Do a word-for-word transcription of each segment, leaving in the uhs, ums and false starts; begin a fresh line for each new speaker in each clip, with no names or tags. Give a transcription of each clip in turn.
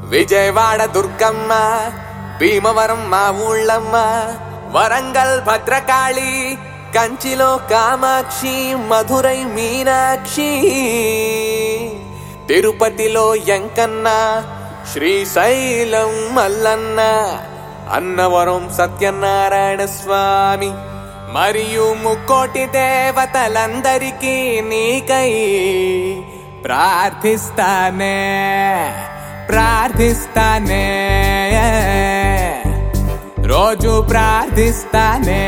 విజయవాడ దుర్గమ్మ, భీమవరం మా ఊళ్ళమ్మ, వరంగల్ భద్రకాళి, కంచిలో కామాక్షి, మధురై మీనాక్షి, తిరుపతిలో ఎంకన్న, శ్రీశైలం మల్లన్న, అన్నవరం సత్యనారాయణ స్వామి మరియు ముక్కోటి దేవతలందరికీ నీకై ప్రార్థిస్తానే ప్రార్థిస్తానే రోజు ప్రార్థిస్తానే.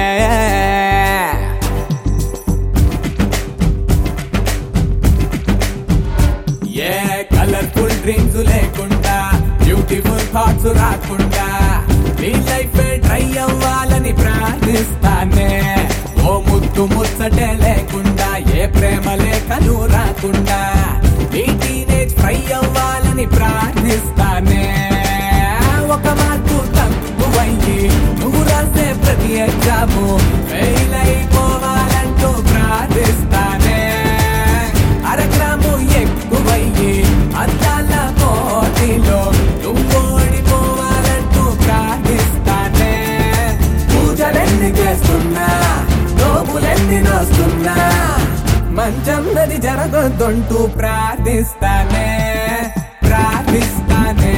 ఏ కలర్ఫుల్ డ్రీమ్స్ లేకుండా, బ్యూటిఫుల్ థాట్స్ రాకుండా, నీ లైఫ్ ట్రై అవ్వాలని ప్రార్థిస్తానే. ఓ ముద్దు ముచ్చటే లేకుండా, ఏ ప్రేమ లేఖలు రాకుండా, నీ టీనేజ్ ట్రై అవ్వాలని ప్రార్థిస్తానే. ఒక మార్కు తక్కువయ్యి నువ్వు రాసే ప్రతి ఎగ్జాము ఫెయిల్ అయిపోవాలంటూ ప్రార్థిస్తానే. అరగ్రాము ఎక్కువయ్యి అందాల పోటీలో నువ్వు ఓడిపోవాలంటూ ప్రార్థిస్తానే. పూజలెన్ని చేస్తున్నా, నోములెన్ని నోస్తున్నా, మంచన్నది జరగొద్దంటూ ప్రార్థిస్తానే ప్రార్థిస్తానే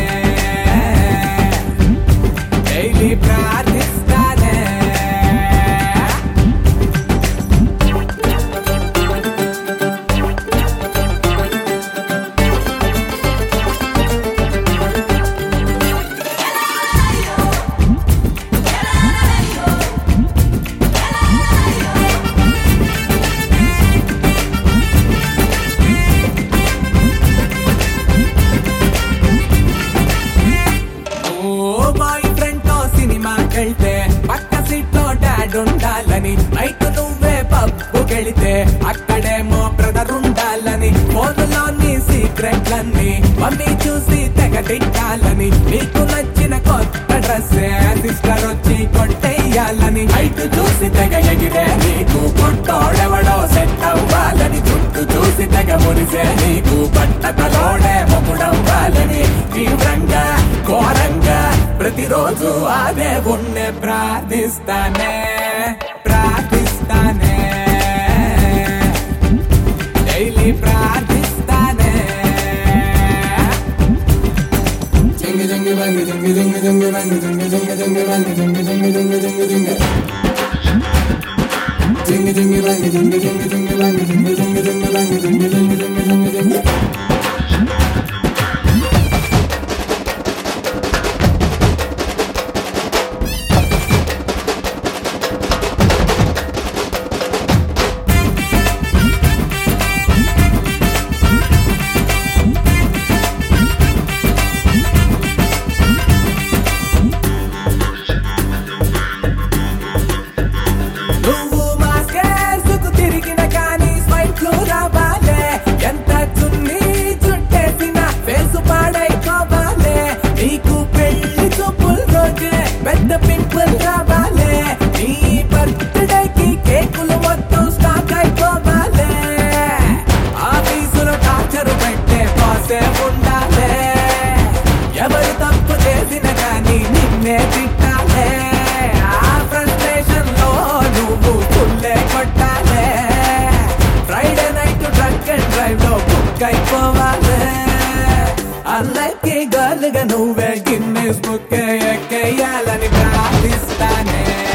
డైలీ ప్రార్థిస్తానే. పక్క సీట్ లో డాడ్ ఉండాలని, నైట్ నువ్వే పబ్బుకెళితే అక్కడేమో బ్రదర్ ఉండాలని, ఫోన్లోని సీక్రెట్లన్నీ మమ్మీ చూసి తెగ తిట్టాలని, నీకు నచ్చిన కొత్త డ్రెస్ సిస్టర్ వచ్చి కొట్టేయాలని, హైట్ చూసి తెగ ఎగిరే నీకు కొట్టోడెవడో సెట్ అవ్వాలని, జుట్టు చూసి తెగ మురిసే నీకు పట్టతలోడే మొగుడవ్వాలని, తీవ్రంగా ఘోరంగా ప్రతిరోజు అదే ఉన్నే ప్రార్థిస్తానే ప్రార్థిస్తానే డైలీ ప్రార్థిస్తానే. జింగి జింగి బంగి జింగి జింగి జింగి బంగి జింగి జింగి జింగి బంగి జింగి జింగి జింగి జింగి జింగి జింగి జింగి బంగి జింగి జింగి జింగి బంగి జింగి జింగి జింగి బంగి జింగి జింగి జింగి జింగి జింగి. ఎవరు తప్పు చేసిన కానీ నిన్నే తిట్టాలే, ఆ ఫ్రస్ట్రేషన్ లో నువ్వు పుల్లే కొట్టాలే, Friday night drunk and drive లో బుక్ అయిపోవాలే, అన్నకి గర్ల్ గా నువ్వే గిన్నెస్ బుక్ ఎక్కేయాలని ప్రార్థిస్తానే.